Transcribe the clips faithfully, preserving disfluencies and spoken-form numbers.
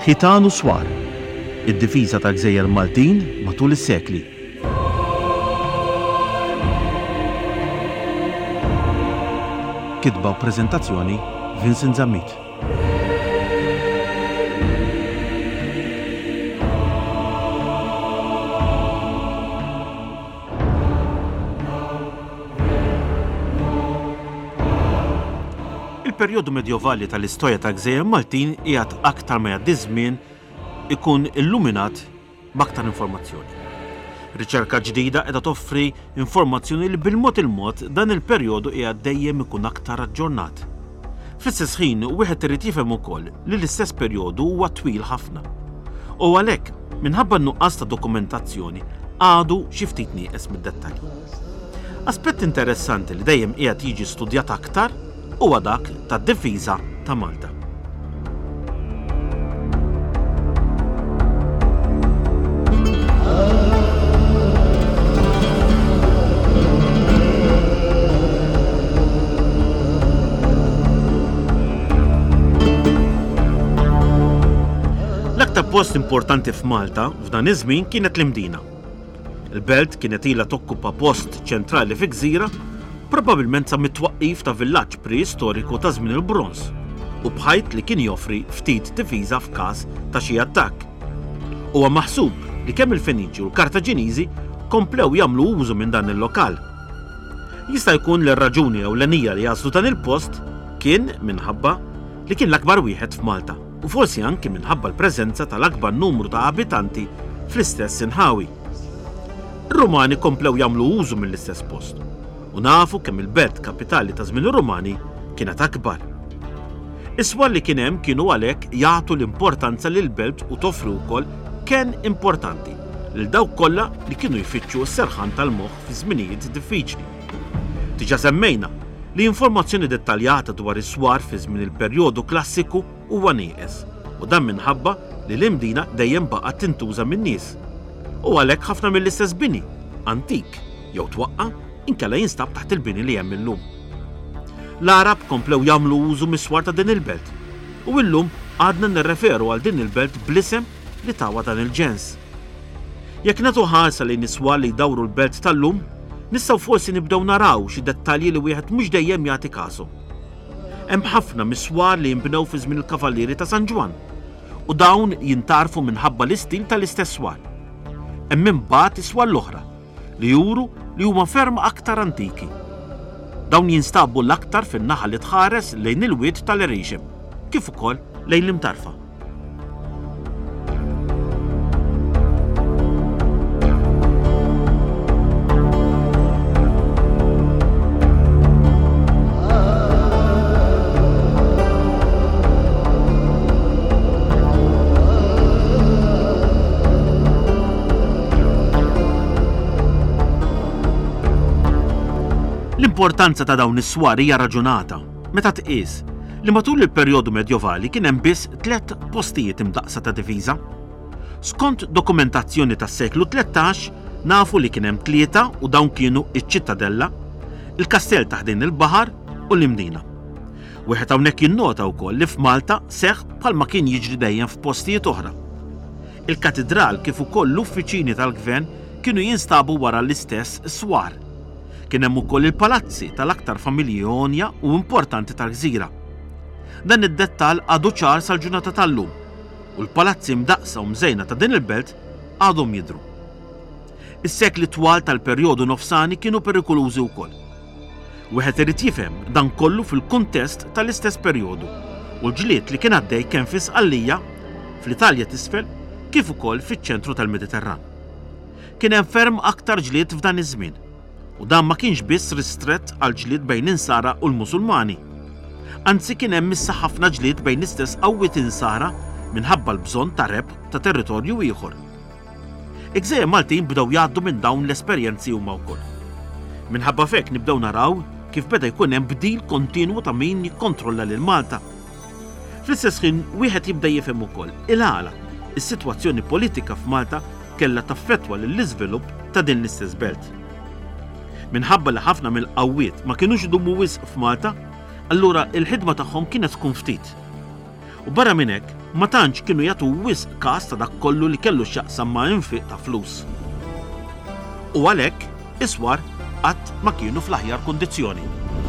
Ħitan u swar, id-difiża ta' Gżejjer Maltin matul is-sekli. Kitba u preżentazzjoni Vincent Zammit. Il-perjodu medjevali tal-istorja ta' Gżejjer Maltin qiegħed aktar ma jgħaddi żmien ikun illuminat b'aktar informazzjoni. Riċerka ġdida qiegħda toffri informazzjoni li bil-mod il-mod dan il-perjodu qiegħed dejjem ikun aktar aġġornat. Fl-istess ħin wieħed irid jifhem ukoll li l-istess perjodu huwa twil ħafna. U għalhekk minħabba n-nuqqas ta' dokumentazzjoni għadu xi ftit nieqes mid-dettalji. Aspett interessanti li dejjem qiegħed jiġi studjat aktar huwa dak tad-difiża ta' Malta. L-aktar post importanti f'Malta f'dan iż-żmien kienet l-Imdina. Il-belt kienet ilha tokkupa post ċentrali fi gżira, probabbilment sa mit-twaqqif ta' villaġġ preistoriku ta' żmien il-Bronż u bħajt li kien joffri ftit difiża f'każ ta' xi attakk. Huwa maħsub li kemm il-Feniċi u l-Kartaġiniżi komplew jagħmlu użu minn dan il-lokal. Jista' jkun li r-raġuni ewlenija li jażlu dan il-post kien minħabba li kien l-akbar wieħed f'Malta u forsi anke minħabba l-preżenza tal-akbar numru ta' abitanti fl-istess inħawi. Ir-Rumani komplew jagħmlu użu mill-istess post u nafu kemm il-belt kapitali ta' żmien ir-Rumani kienet akbar. Is-swar li kien hemm kienu għalhekk jagħtu l-importanza lil belt u toffru wkoll kien importanti lil dawk kollha li kienu jfittxu s-serħan tal-moħħ fi żminijiet diffiċli. Diġà semmejna li informazzjoni dettaljata dwar is-swar fi żmien il-perjodu klassiku huwa nieqes u dan minħabba li l-Imdina dejjem baqgħet tintuża min-nies. U għalhekk ħafna mill-istess bini, antik jew twaqqa' inkella jinstab taħt il-bini li hemm illum. L-Arab komplew jagħmlu użu mis-swar ta' din il-belt u llum għadna nirreferu għal din il-belt bl-isem li tawa dan il-ġens. Jekk nagħtu ħarsa lejn is-swar li jdawru l-belt tal-lum, nistgħu forsi nibdew naraw xi dettalji li wieħed mhux dejjem jagħti kasu. Hemm ħafna mis-swar li jinbnew fi żmien il-kavallieri ta' San Ġwan u dawn jintarfu minħabba l-istil tal-istess swar. Hemm imbagħad iswar l-oħra li juru li huma ferm aktar antiki. Dawn jinstabu l-aktar fin-naħa li tħares lejn il-wied tal-Erixem, kif ukoll lejn l-imtarfa. L-importanza ta' dawn is-swar hija raġunata meta tqies li matul il-perjodu medjevali kien hemm biss tliet postijiet imdaqsa ta' difiża. Skont dokumentazzjoni tas-seklu tlettax nafu li kien hemm tlieta u dawn kienu iċ-Ċittadella, il-Kastell ta' ħdejn il-baħar u l-Imdina. Wieħed hawnhekk jinnota wkoll li f'Malta seħħ bħalma kien jiġri dejjem f'postijiet oħra. Il-Katedral kif ukoll l-uffiċini tal-Gvern kienu jinstabu wara l-istess swar. Kien hemm ukoll il-palazzi tal-aktar familji għonja u importanti tal-Gżira. Dan id-dettall għadu ċar sal-ġurnata tal-lum u l-palazzi mdaqsa u mżejna ta' din il-belt għadhom jidhru. Is-sekli twal tal-perjodu nofsani kienu perikolużi wkoll. Wieħed irid jifhem dan kollu fil-kuntest tal-istess perjodu u l-ġlied li kien għaddej kemm fi Sqallija, fl-Italja t'isfel, kif ukoll fiċ-ċentru tal-Mediterran. Kien hemm ferm aktar ġlied f'dan iż-żmien. U dan ma kienx biss ristrett għal ġlied bejn insara u l-Musulmani. Anzi kien hemm issa ħafna ġlied bejn l-istess qawwiet insara minħabba l-bżonn ta' reb ta' territorju ieħor. Gżejjer Maltin bdew jgħaddu minn dawn l-esperjenzi huma wkoll. Minħabba f'hekk nibdew naraw kif beda jkun hemm bdil kontinwu ta' min jikkontrolla lil Malta. Fl-istess ħin wieħed jibda jifhem ukoll il-għala is-sitwazzjoni politika f'Malta kellha taffettwa lill-iżvilupp ta' din l-istess belt. Minħabba li ħafna mill-qawwiet ma kinux idumu wisq f'Malta, allura il-ħidma tagħhom kienet tkun ftit. U barra minn hekk, ma tantx kienu jagħtu wisq każ ta' dak kollu li kellu x'jaqsam ma' infiq ta' flus. U għalhekk iswar qatt ma kienu fl-aħjar kundizzjoni.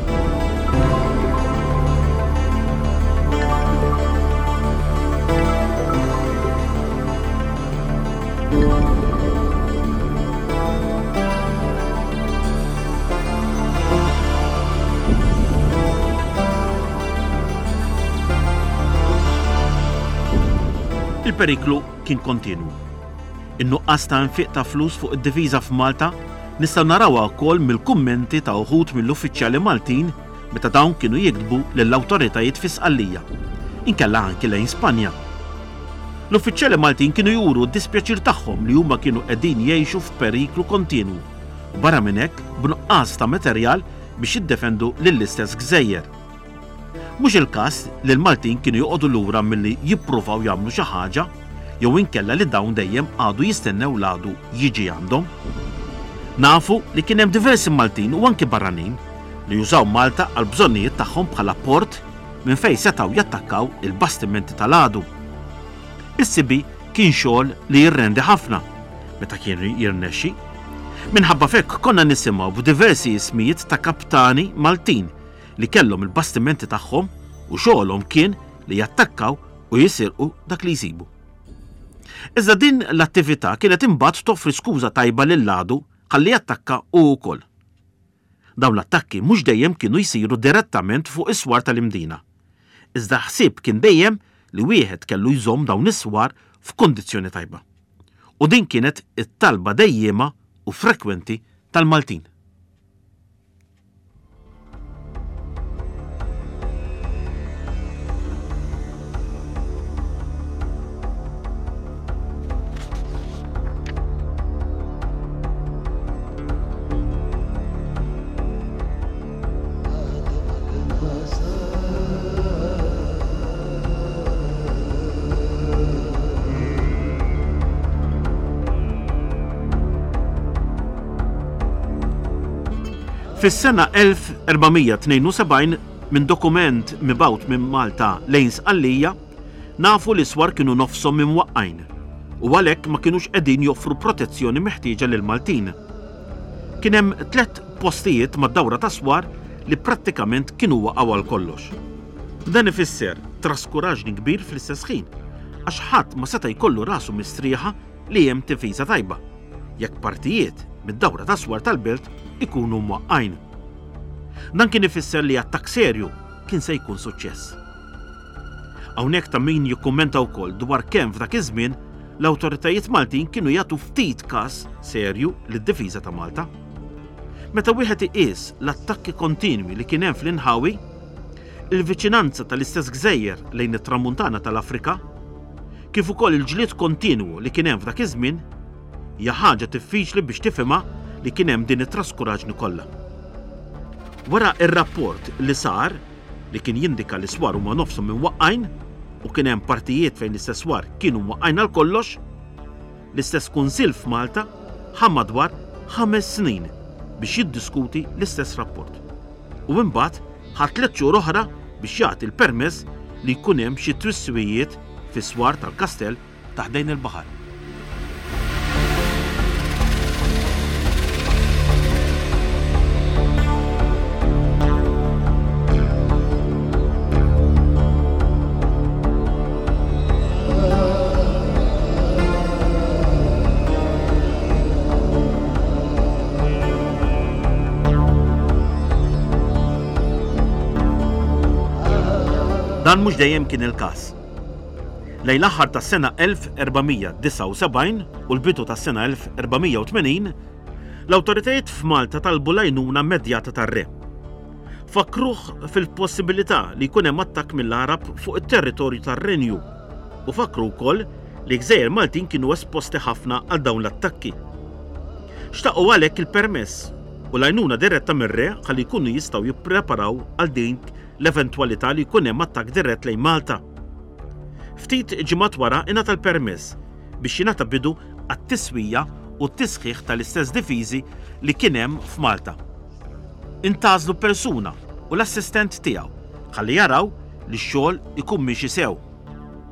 Il-periklu kien kontinu. In-nuqqas ta' infiq ta' flus fuq id-diviża f'Malta nistgħu narawha wkoll mill-kummenti ta' uħud mill-uffiċjali Maltin meta dawn kienu jiktbu lill-awtoritajiet fi Sqallija, inkella anke lejn Spanja. L-uffiċjali Maltin kienu juru d-dispjaċir tagħhom li huma kienu qegħdin jgħixu f'periklu kontinwu, barra minn hekk b'nuqqas ta' materjal biex jiddefendu lill-istess gżejjer. Mhux il-każ li l-Maltin kienu joqogħdu lura milli jippruvaw jagħmlu xi ħaġa jew inkella li dawn dejjem għadu jistennew l-għadu jiġi għandhom. Nafu li kien hemm diversi Maltin u anke barranin li jużaw Malta għal bżonnijiet tagħhom bħala port minn fejn setgħu jattakkaw il-bastimenti tal-għadu. Is-sibi kien xogħol li jirrendi ħafna meta kien jirnexxi. Minħabba fekk konna nisimgħu b'diversi ismijiet ta' kaptani Maltin li kellhom il-bastimenti tagħhom u xogħolhom kien li jattakkaw u jisirqu dak li jsibu. Iżda din l-attività kienet imbagħad toffri skuża tajba lil-għadu ħalli jattakka hu wkoll. Dawn l-attakki mhux dejjem kienu jsiru direttament fuq is-swar tal-imdina. Iżda ħsieb kien dejjem li wieħed kellu jżomm dawn is-swar f'kundizzjoni tajba. U din kienet it-talba dejjema u frekwenti tal-Maltin. Fis-sena elf erba'mija tnejn u sebgħin minn dokument mibgħut minn Malta lejn Sqallija nafu li swar kienu nofshom minn waqqajn u għalhekk ma kinux qegħdin joffru protezzjoni meħtieġa lil Maltin. Kien hemm tliet postijiet mad-dawra ta' swar li prattikament kienu waqgħu għal kollox. Dan ifisser traskuraġni kbir fl-istess ħin għax ħadd ma seta' jkollu rasu mistrieħa li hemm tifiża tajba jekk partijiet mid-dawra ta' swar tal-belt ikunu mwaqqajn. Dan kien ifisser li attakk serju kien se jkun suċċess. Hawnhekk ta' min jikkummenta wkoll dwar kemm f'dak iż-żmien l-awtoritajiet Maltin kienu jagħtu ftit każ serju lid-difiża ta' Malta. Meta wieħed iqis l-attakki kontinwi li kien hemm fl-inħawi, il-viċinanza tal-istess gżejjer lejn it-tramuntana tal-Afrika, kif ukoll il-ġlied kontinwu li kien hemm f'dak iż-żmien, hija ħaġa diffiċli biex tifhimha li kien hemm din it-traskuraġni kollha. Wara ir-rapport li sar li kien jindika li swar huma nofshom minn waqqajn u kien hemm partijiet fejn l-istess swar kienu mwaqqajn għal kollox, l-istess kunsill f'Malta ħa madwar ħames snin biex jiddiskuti l-istess rapport. U imbagħad ħa tliet xhur oħra biex jagħti l-permess li jkun hemm xi twisswijiet fis-swar tal-kastell taħdejn il-baħar. Dan mhux dejjem kien il-każ. Lejn l-aħħar tas-sena elf erba'mija disa' u sebgħin u l-bidu tas-sena elf erba'mija u tmenin, l-awtoritajiet f'Malta talbu l-għajnuna immedjata tar-re. Fakkruh fil-possibilità li jkun hemm attakk mill-Arab fuq it-territorju tar-Renju u fakkru wkoll li gżejjer Maltin kienu esposti ħafna għal dawn l-attakki. Xtaqgħu għalhekk il-permess u l-għajnuna diretta mir-re ħalli jkunu jistgħu jippreparaw għal din l-eventwalità li jkun hemm attakk dirett lejn Malta. Ftit ġimgħat wara ingħata l-permess biex jingħata bidu għat-tiswija u t-tisħiħ tal-istess difiżi li kien hemm f'Malta. Intażlu persuna u l-assistent tiegħu ħalli jaraw li x-xogħol ikun mixi sew.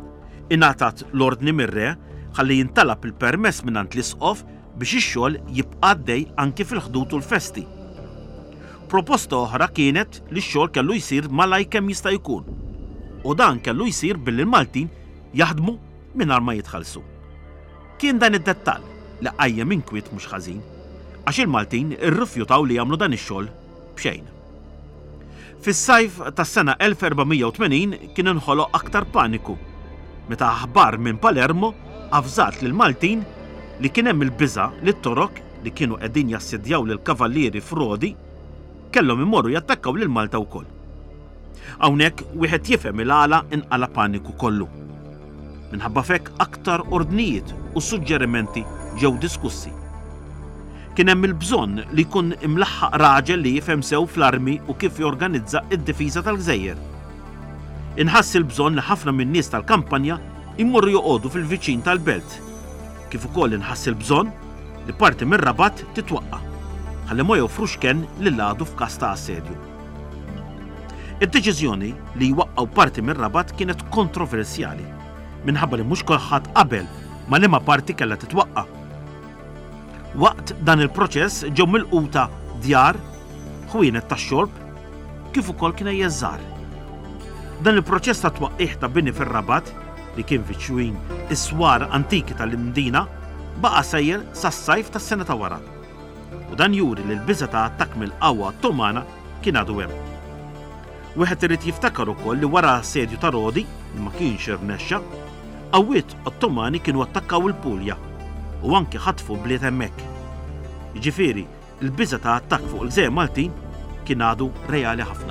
Ingħatat l-ordni mir-re ħalli jintalab il-permess mingħand l-isqof biex ix-xogħol jibqa' għaddej anki fil-ħdud u l-festi. Proposta oħra kienet li x-xogħol kellu jsir malaj kemm jista' jkun u dan kellu jsir billi l-Maltin jaħdmu mingħajr ma jitħallsu. Kien dan id-dettall li qajjem inkwiet mhux ħażin għax il-Maltin irrifjutaw li jagħmlu dan ix-xogħol b'xejn. Fis-sajf tas-sena elf u erba'mija u tmenin kien inħoloq aktar paniku meta aħbar minn Palermo avżat lil Maltin li kien hemm il-biża' li t-torok li kienu qegħdin jassedjaw lil kavallieri frodi kellhom imorru jattakkaw lil Malta wkoll. Hawnhekk wieħed jifhem il-għala inqala paniku kollu. Minħabba fekk aktar ordnijiet u suġġerimenti ġew diskussi. Kien hemm il-bżonn li jkun imlaħħaq raġel li jifhem sew fl-armi u kif jorganizza d-difiża tal-Gżejjer. Inħass il-bżonn li ħafna min-nies tal-kampanja jmorru joqogħdu fil-viċin tal-belt. Kif ukoll inħass il-bżonn li parti mir-Rabat titwaqqa' ħalli ma jofrux kenn lil għadu f'każ ta' assedju. Id-deċiżjoni li jwaqqgħu parti mir-Rabat kienet kontroversjali minħabba li mhux kulħadd qabel ma liema parti kellha titwaqqa'. Waqt dan il-proċess ġew milquta djar, ħwienet tax-xorb, kif ukoll kien jeżżar. Dan il-proċess ta' twaqqih ta' bini fir-Rabat li kien viċin is-swar antiki tal-Imdina baqa' sejjer sas-sajf tas-sena ta' wara. U dan juri li l-biża' ta' attakk mill-qawwa Ottomana kien għadu hemm. Wieħed irid jiftakar ukoll li wara assedju ta' Rodi li ma kienx irnexxa, qawwiet Ottomani kienu attakkaw il-Pulja u anke ħatfu bliet hemmhekk. Jiġifieri, il-biża' ta' attakk fuq il-Gżejjer Maltin kien għadu reali ħafna.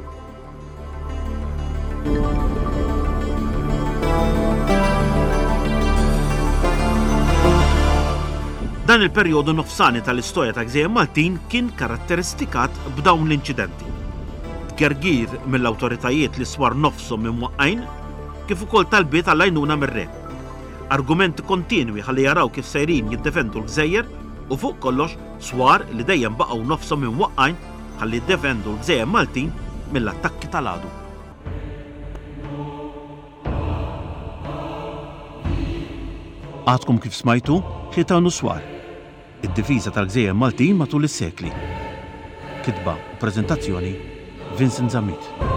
Dan il-perjodu nofsani tal-istorja ta' Gżejjer Maltin kien karatteristikat b'dawn l-inċidenti. Tgergir mill-awtoritajiet li swar nofshom imwaqqgħin kif ukoll talbiet għall-għajnuna mir-re. Argumenti kontinwi ħalli jaraw kif sejrin jiddefendu l-Gżejjer u fuq kollox swar li dejjem baqgħu nofshom imwaqqgħin ħalli jiddefendu l-Gżejjer Maltin mill-attakki tal-għadu. Għadkom kif smajtu ħitan u swar. Id-difiża tal-Gżejjer Maltin matul is-sekli. Kitba u preżentazzjoni Vincent Zamit.